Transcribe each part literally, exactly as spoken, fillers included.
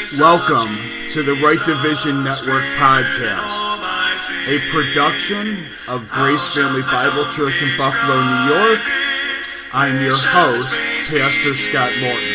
Welcome to the Right Division Network podcast, a production of Grace Family Bible Church in Buffalo, New York. I'm your host, Pastor Scott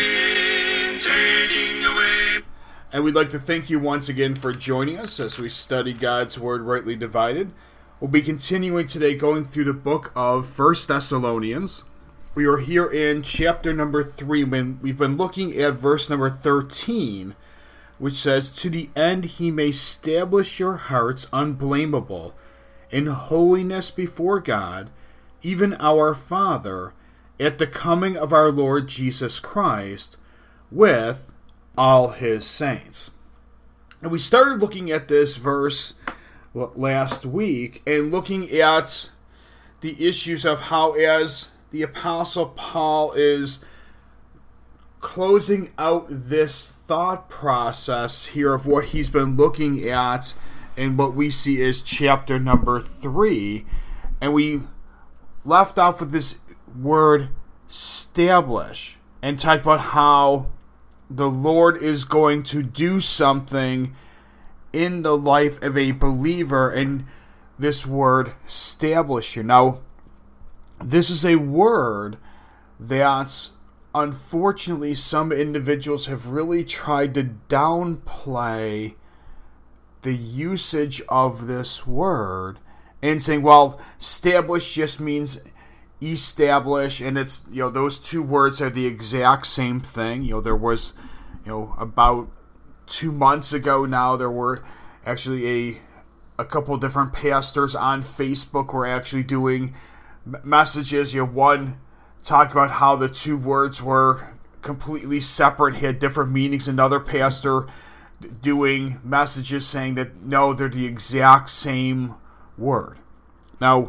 Morton. And we'd like to thank you once again for joining us as we study God's Word rightly divided. We'll be continuing today going through the book of First Thessalonians. We are here in chapter number three when we've been looking at verse number thirteen, which says, "To the end he may establish your hearts unblameable in holiness before God, even our Father, at the coming of our Lord Jesus Christ, with all his saints." And we started looking at this verse last week and looking at the issues of how, as the Apostle Paul is closing out this thought process here of what he's been looking at and what we see is chapter number three, and we left off with this word establish and talked about how the Lord is going to do something in the life of a believer, and this word establish here. Now, this is a word that unfortunately some individuals have really tried to downplay the usage of this word and saying, well, establish just means establish, and it's, you know, those two words are the exact same thing. You know, there was, you know, about two months ago now, there were actually a a couple different pastors on Facebook were actually doing messages. You know, one talked about how the two words were completely separate, had different meanings. Another pastor doing messages saying that no, they're the exact same word. Now,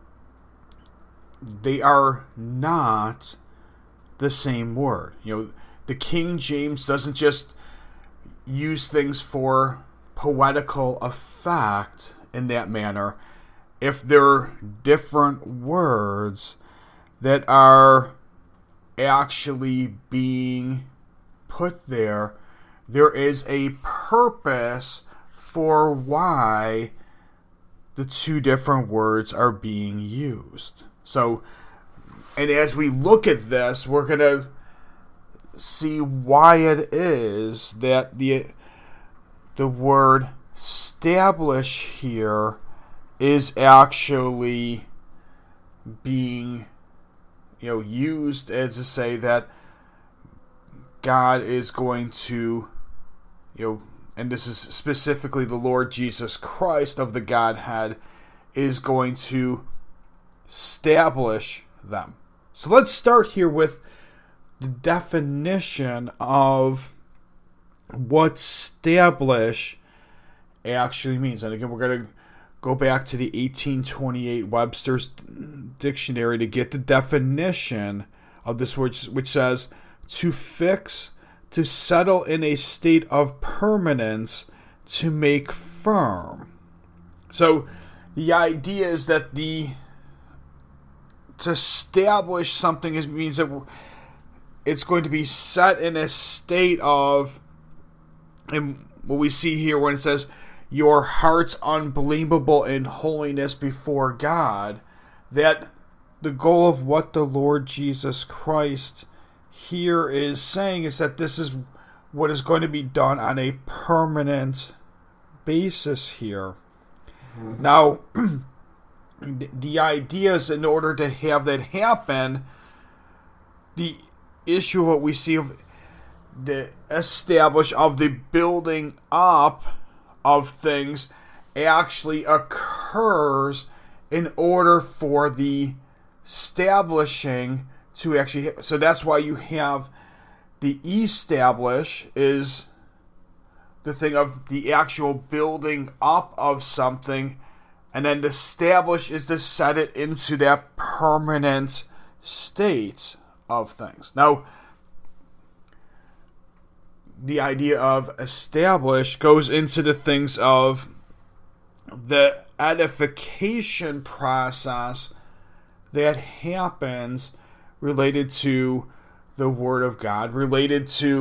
they are not the same word. You know, the King James doesn't just use things for poetical effect in that manner. If they're different words that are actually being put there, there is a purpose for why the two different words are being used. So, and as we look at this, we're going to see why it is that the the word establish here is actually being, you know, used as to say that God is going to, you know, and this is specifically the Lord Jesus Christ of the Godhead, is going to establish them. So let's start here with the definition of what establish actually means. And again, we're going to go back to the eighteen twenty-eight Webster's Dictionary to get the definition of this word, which says, to fix, to settle in a state of permanence, to make firm. So the idea is that the to establish something is, means that it's going to be set in a state of, and what we see here when it says, your heart's unbelievable in holiness before God, that the goal of what the Lord Jesus Christ here is saying is that this is what is going to be done on a permanent basis here. Mm-hmm. Now, the idea is, in order to have that happen, the issue of what we see of the establish of the building up of things actually occurs in order for the establishing to actually, so that's why you have the establish is the thing of the actual building up of something, and then the establish is to set it into that permanent state of things. Now, the idea of establish goes into the things of the edification process that happens related to the Word of God, related to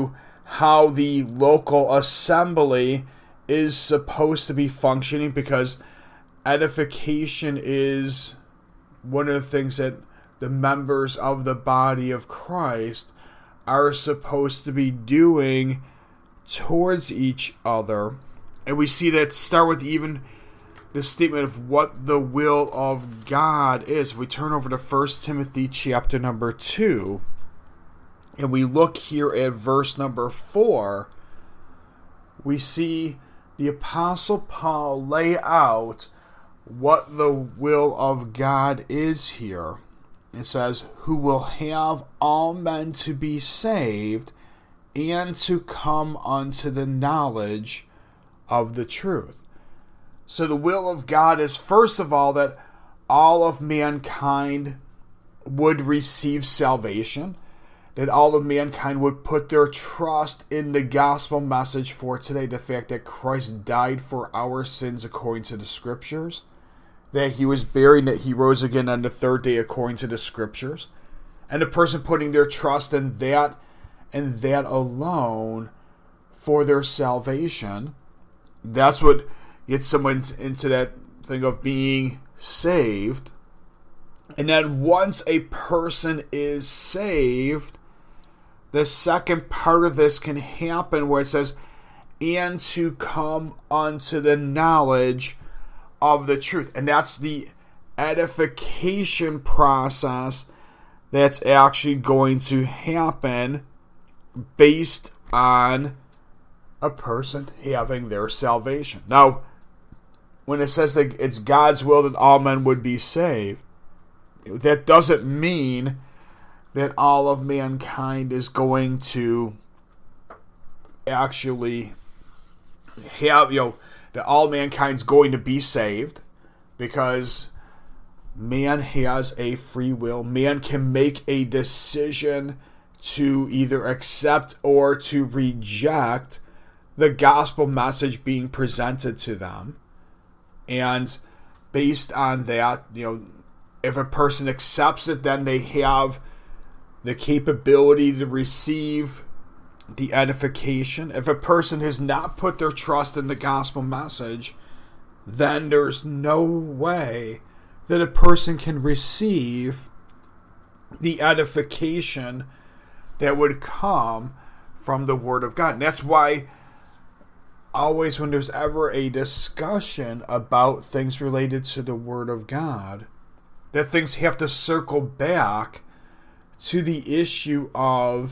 how the local assembly is supposed to be functioning, because edification is one of the things that the members of the body of Christ are supposed to be doing towards each other. And we see that start with even the statement of what the will of God is. If we turn over to First Timothy chapter number two, and we look here at verse number four, we see the Apostle Paul lay out what the will of God is here. It says, who will have all men to be saved and to come unto the knowledge of the truth. So the will of God is, first of all, that all of mankind would receive salvation, that all of mankind would put their trust in the gospel message for today, the fact that Christ died for our sins according to the scriptures, that he was buried, that he rose again on the third day according to the scriptures, and the person putting their trust in that and that alone for their salvation. That's what gets someone into that thing of being saved. And then once a person is saved, the second part of this can happen where it says, and to come unto the knowledge of the truth. And that's the edification process that's actually going to happen based on a person having their salvation. Now, when it says that it's God's will that all men would be saved, that doesn't mean that all of mankind is going to actually have, you know, that all mankind's going to be saved, because man has a free will. Man can make a decision to either accept or to reject the gospel message being presented to them. And based on that, you know, if a person accepts it, then they have the capability to receive the edification. If a person has not put their trust in the gospel message, then there's no way that a person can receive the edification that would come from the Word of God. And that's why always when there's ever a discussion about things related to the Word of God, that things have to circle back to the issue of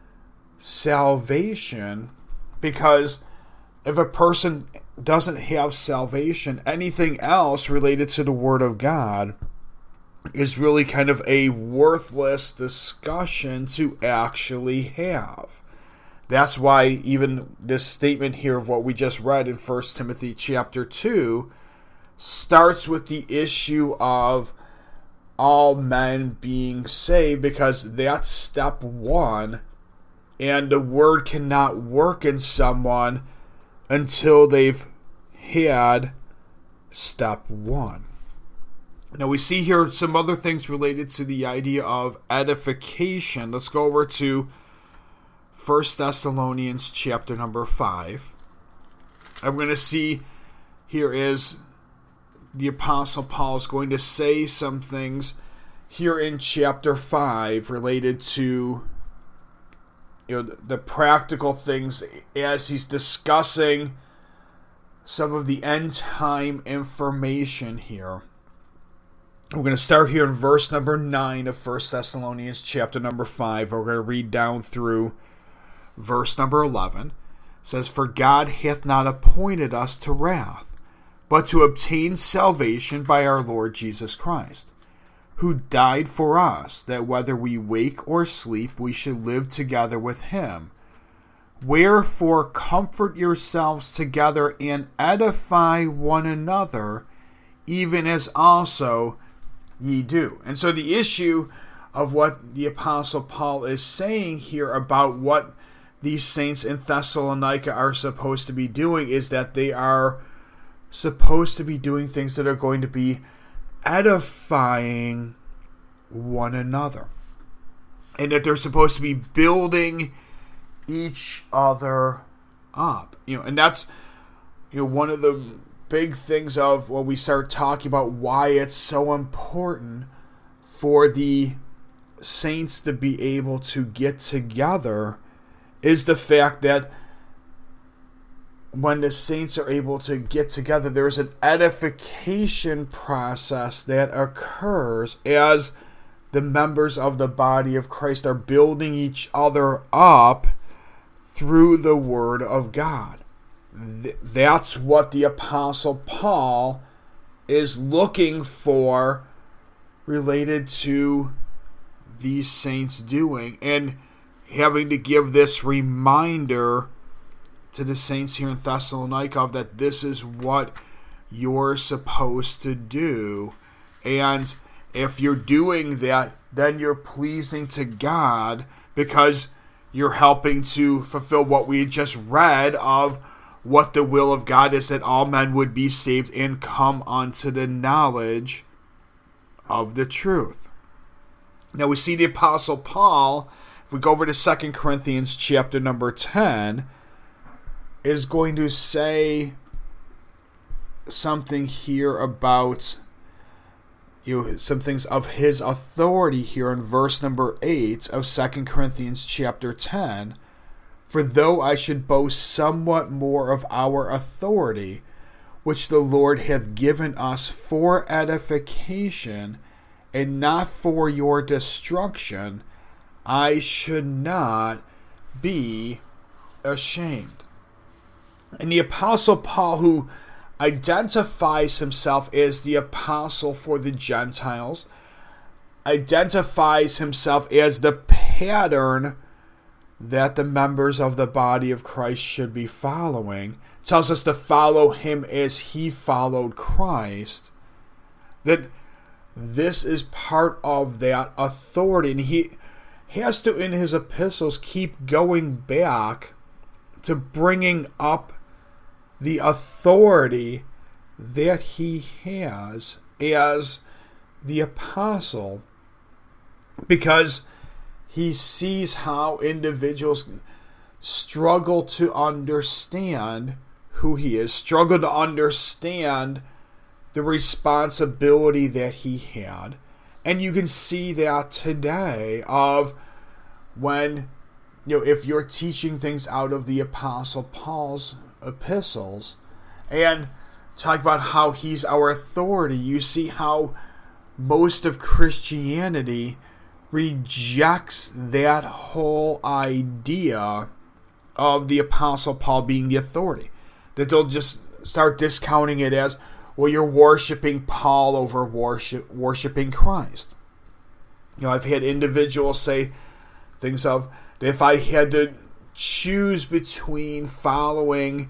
salvation, because if a person doesn't have salvation, anything else related to the Word of God is really kind of a worthless discussion to actually have. That's why even this statement here of what we just read in First Timothy chapter two starts with the issue of all men being saved, because that's step one, and the word cannot work in someone until they've had step one. Now we see here some other things related to the idea of edification. Let's go over to First Thessalonians chapter number five. I'm going to see here is the Apostle Paul is going to say some things here in chapter five related to, you know, the, the practical things as he's discussing some of the end time information here. We're going to start here in verse number nine of First Thessalonians chapter number five. We're going to read down through verse number eleven. It says, "For God hath not appointed us to wrath, but to obtain salvation by our Lord Jesus Christ, who died for us, that whether we wake or sleep, we should live together with him. Wherefore comfort yourselves together and edify one another, even as also ye do." And so the issue of what the Apostle Paul is saying here about what these saints in Thessalonica are supposed to be doing is that they are supposed to be doing things that are going to be edifying one another, and that they're supposed to be building each other up. You know, and that's, you know, one of the big things of when we start talking about why it's so important for the saints to be able to get together is the fact that when the saints are able to get together, there's an edification process that occurs as the members of the body of Christ are building each other up through the Word of God. Th- that's what the Apostle Paul is looking for related to these saints doing, and having to give this reminder to the saints here in Thessalonica of that this is what you're supposed to do. And if you're doing that, then you're pleasing to God because you're helping to fulfill what we just read of what the will of God is, that all men would be saved and come unto the knowledge of the truth. Now we see the Apostle Paul, if we go over to Second Corinthians chapter number ten, is going to say something here about, you know, some things of his authority here in verse number eight of Second Corinthians chapter ten. For though I should boast somewhat more of our authority, which the Lord hath given us for edification, and not for your destruction, I should not be ashamed. And the Apostle Paul, who identifies himself as the apostle for the Gentiles, identifies himself as the pattern that the members of the body of Christ should be following, tells us to follow him as he followed Christ, that this is part of that authority. And he has to, in his epistles, keep going back to bringing up the authority that he has as the apostle, because he sees how individuals struggle to understand who he is, struggle to understand the responsibility that he had. And you can see that today of when, you know, if you're teaching things out of the Apostle Paul's epistles and talk about how he's our authority, you see how most of Christianity rejects that whole idea of the Apostle Paul being the authority. That they'll just start discounting it as, well, you're worshiping Paul over worship, worshiping Christ. You know, I've had individuals say things of, that if I had to choose between following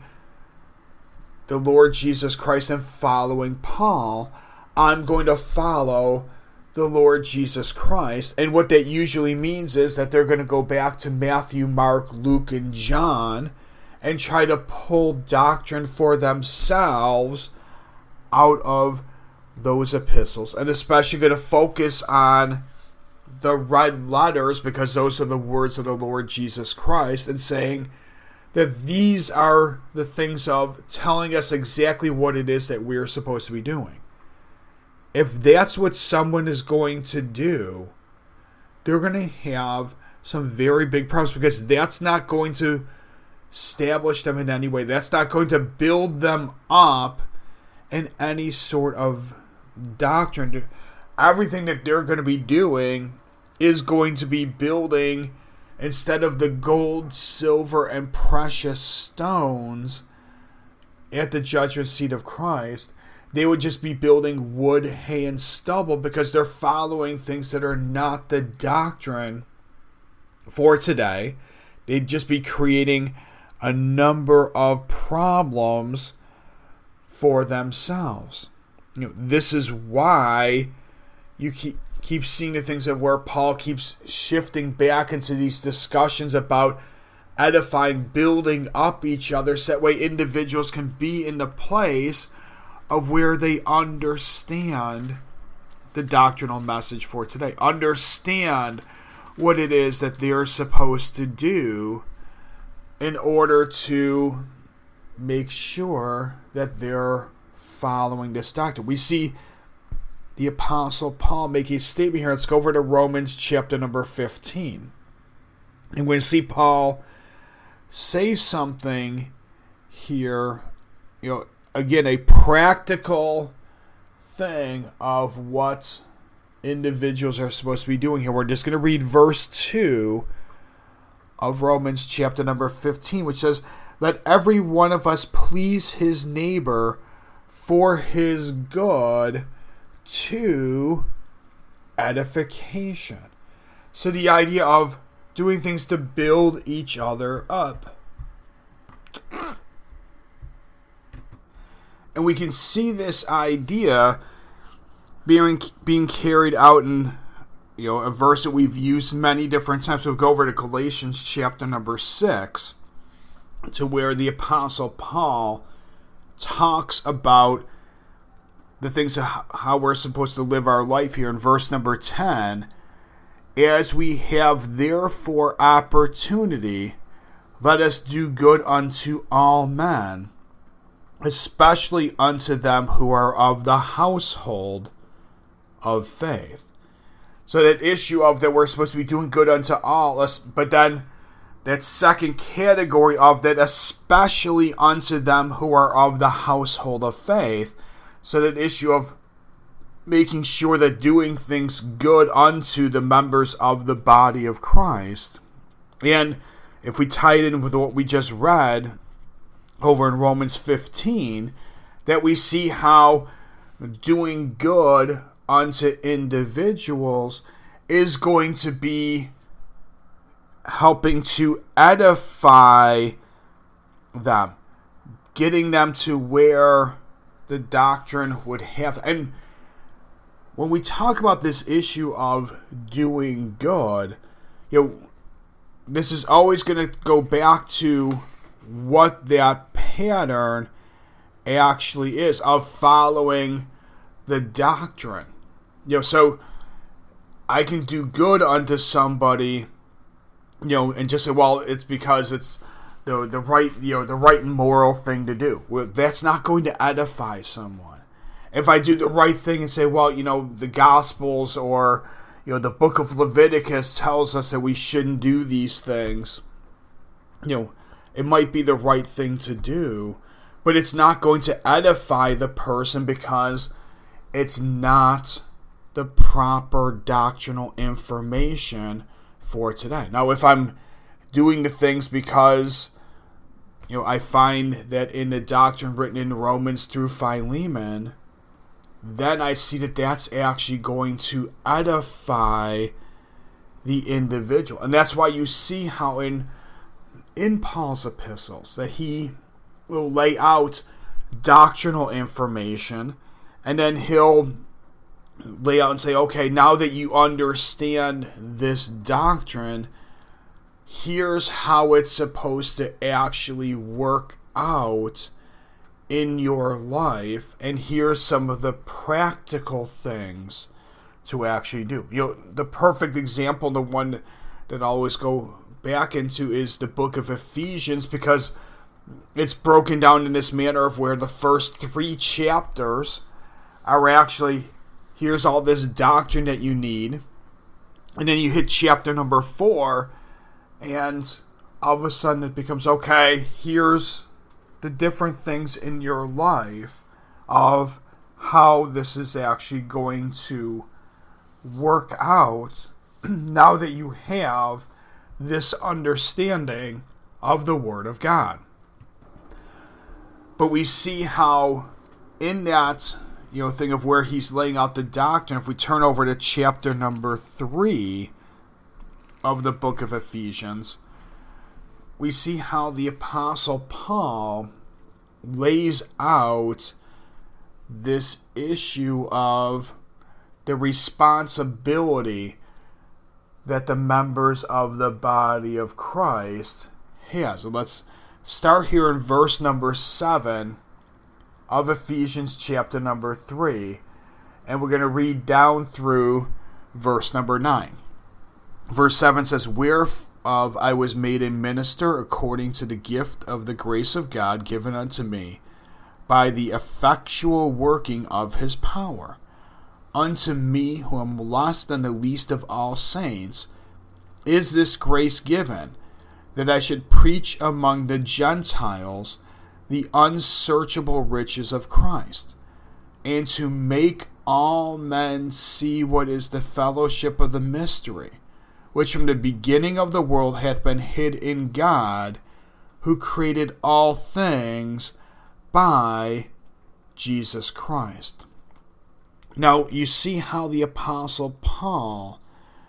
the Lord Jesus Christ and following Paul, I'm going to follow the Lord Jesus Christ. And what that usually means is that they're going to go back to Matthew, Mark, Luke, and John and try to pull doctrine for themselves out of those epistles, and especially going to focus on the red letters because those are the words of the Lord Jesus Christ, and saying that these are the things of telling us exactly what it is that we're supposed to be doing. If that's what someone is going to do, they're going to have some very big problems, because that's not going to establish them in any way. That's not going to build them up in any sort of doctrine. Everything that they're going to be doing is going to be building, instead of the gold, silver, and precious stones at the judgment seat of Christ, they would just be building wood, hay, and stubble, because they're following things that are not the doctrine for today. They'd just be creating a number of problems for themselves. You know, this is why you keep keep seeing the things of where Paul keeps shifting back into these discussions about edifying, building up each other, so that way individuals can be in the place of where they understand the doctrinal message for today, understand what it is that they're supposed to do in order to make sure that they're following this doctrine. We see the Apostle Paul make a statement here. Let's go over to Romans chapter number fifteen. And we're going to see Paul say something here, you know, again, a practical thing of what individuals are supposed to be doing here. We're just going to read verse two of Romans chapter number fifteen, which says, "Let every one of us please his neighbor for his good to edification." So the idea of doing things to build each other up. And we can see this idea being being carried out in, you know, a verse that we've used many different times. We'll go over to Galatians chapter number six, to where the Apostle Paul talks about the things of how we're supposed to live our life here in verse number ten. "As we have therefore opportunity, let us do good unto all men, especially unto them who are of the household of faith." So that issue of that we're supposed to be doing good unto all us, but then that second category of that, especially unto them who are of the household of faith. So that issue of making sure that doing things good unto the members of the body of Christ. And if we tie it in with what we just read over in Romans fifteen, that we see how doing good unto individuals is going to be helping to edify them, getting them to where the doctrine would have. And when we talk about this issue of doing good, you know, this is always going to go back to what that pattern actually is of following the doctrine. You know, so I can do good unto somebody, you know, and just say, well, it's because it's the the right, you know, the right and moral thing to do. Well, that's not going to edify someone. If I do the right thing and say, well, you know, the Gospels or, you know, the book of Leviticus tells us that we shouldn't do these things, you know, it might be the right thing to do, but it's not going to edify the person because it's not the proper doctrinal information for today. Now, if I'm doing the things because, you know, I find that in the doctrine written in Romans through Philemon, then I see that that's actually going to edify the individual. And that's why you see how in in Paul's epistles that he will lay out doctrinal information, and then he'll lay out and say, okay, now that you understand this doctrine, here's how it's supposed to actually work out in your life, and here's some of the practical things to actually do. You know, the perfect example, the one that I always go back into, is the book of Ephesians, because it's broken down in this manner of where the first three chapters are actually, here's all this doctrine that you need, and then you hit chapter number four, and all of a sudden it becomes, okay, here's the different things in your life of how this is actually going to work out now that you have this understanding of the Word of God. But we see how in that, you know, thing of where he's laying out the doctrine, if we turn over to chapter number three of the book of Ephesians, we see how the Apostle Paul lays out this issue of the responsibility that the members of the body of Christ has. And let's start here in verse number seven of Ephesians chapter number three, and we're going to read down through verse number nine. Verse seven says, Where, of I was made a minister according to the gift of the grace of God given unto me by the effectual working of his power. Unto me, who am less than the least of all saints, is this grace given, that I should preach among the Gentiles the unsearchable riches of Christ, and to make all men see what is the fellowship of the mystery, which from the beginning of the world hath been hid in God, who created all things by Jesus Christ. Now, you see how the Apostle Paul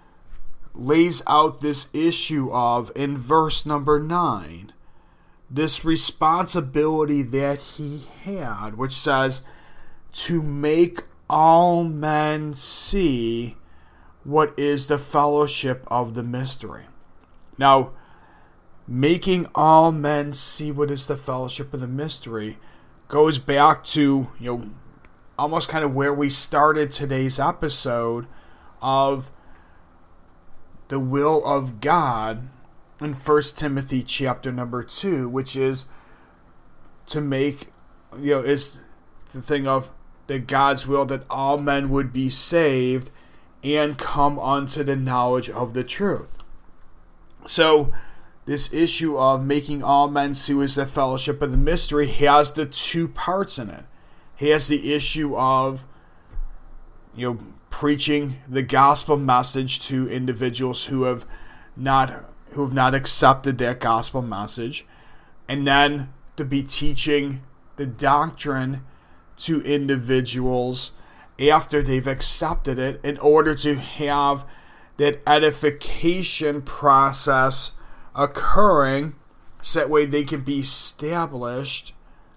lays out this issue of, in verse number nine, this responsibility that he had, which says, to make all men see what is the fellowship of the mystery. Now, making all men see what is the fellowship of the mystery goes back to, you know, almost kind of where we started today's episode of the will of God in First Timothy chapter number two, which is to make, you know, is the thing of that God's will that all men would be saved and come unto the knowledge of the truth. So, this issue of making all men see what is the fellowship of the mystery has the two parts in it. It has the issue of, you know, preaching the gospel message to individuals who have not who have not accepted that gospel message, and then to be teaching the doctrine to individuals after they've accepted it in order to have that edification process occurring so that way they can be established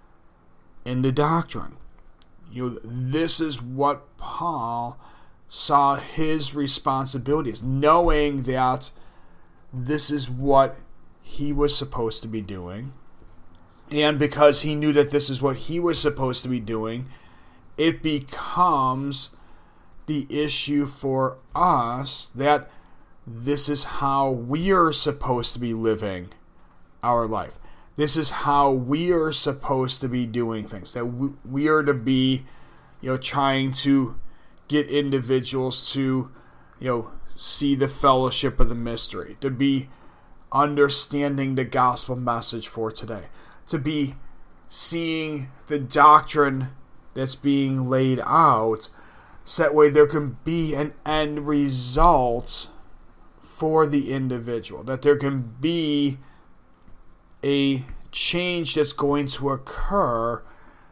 in the doctrine. You know, this is what Paul saw his responsibility as, knowing that this is what he was supposed to be doing. And because he knew that this is what he was supposed to be doing, it becomes the issue for us that this is how we are supposed to be living our life. This is how we are supposed to be doing things. That we, we are to be, you know, trying to get individuals to, you know, see the fellowship of the mystery, to be understanding the gospel message for today, to be seeing the doctrine that's being laid out, so that way there can be an end result for the individual, that there can be a change that's going to occur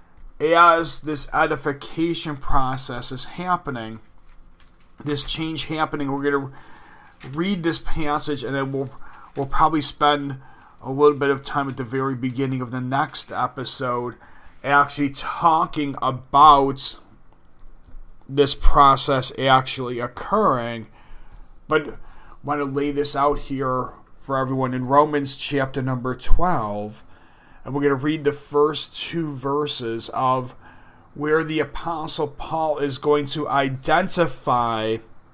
as this edification process is happening, this change happening. We're going to read this passage, and then we'll we'll probably spend a little bit of time at the very beginning of the next episode actually talking about this process actually occurring. But I want to lay this out here for everyone in Romans chapter number twelve. And we're going to read the first two verses of where the Apostle Paul is going to identify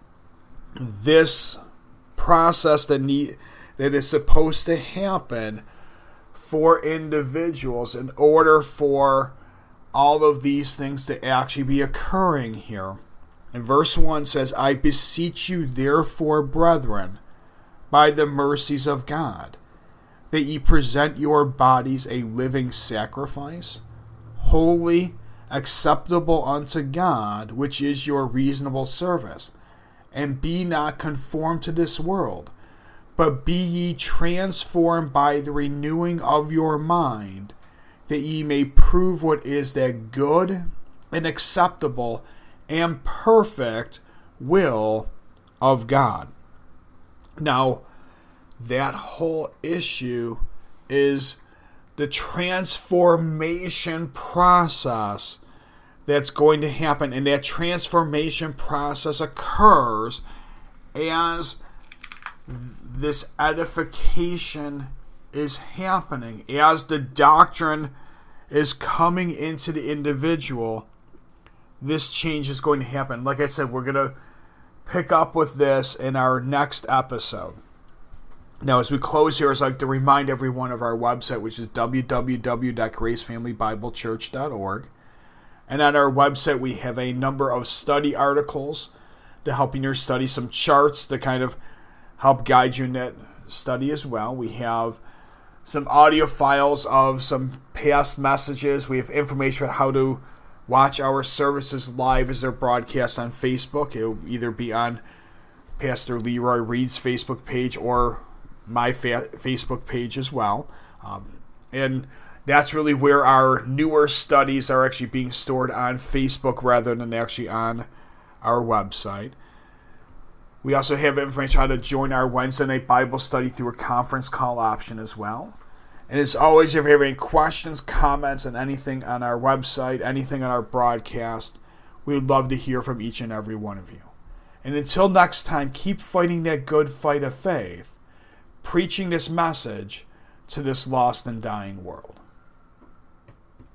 this process that need, that is supposed to happen for individuals in order for all of these things to actually be occurring here. And verse one says, I beseech you therefore, brethren, by the mercies of God, that ye present your bodies a living sacrifice, holy, acceptable unto God, which is your reasonable service. And be not conformed to this world, but be ye transformed by the renewing of your mind, that ye may prove what is that good and acceptable and perfect will of God. Now, that whole issue is the transformation process that's going to happen. And that transformation process occurs as this edification is happening. As the doctrine is coming into the individual, this change is going to happen. Like I said, we're going to pick up with this in our next episode. Now, as we close here, I'd like to remind everyone of our website, which is w w w dot grace family bible church dot org. And on our website, we have a number of study articles to help you study, some charts to kind of help guide you in that study as well. We have some audio files of some past messages. We have information about how to watch our services live as they're broadcast on Facebook. It will either be on Pastor Leroy Reed's Facebook page or my fa- Facebook page as well. Um, and that's really where our newer studies are actually being stored, on Facebook rather than actually on our website. We also have information on how to join our Wednesday night Bible study through a conference call option as well. And as always, if you have any questions, comments, and anything on our website, anything on our broadcast, we would love to hear from each and every one of you. And until next time, keep fighting that good fight of faith, preaching this message to this lost and dying world.